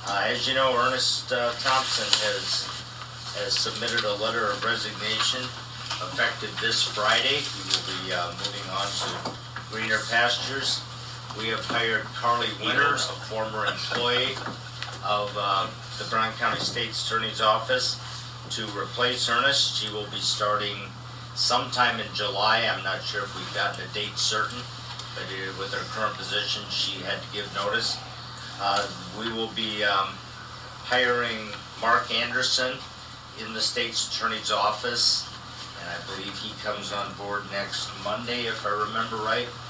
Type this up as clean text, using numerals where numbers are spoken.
As you know, Ernest Thompson has submitted a letter of resignation effective this Friday. He will be moving on to greener pastures. We have hired Carly Winters, a former employee of the Brown County State's Attorney's Office, to replace Ernest. She will be starting sometime in July. I'm not sure if we've gotten a date certain, but with her current position, she had to give notice. We will be hiring Mark Anderson in the State's Attorney's Office, and I believe he comes on board next Monday, if I remember right.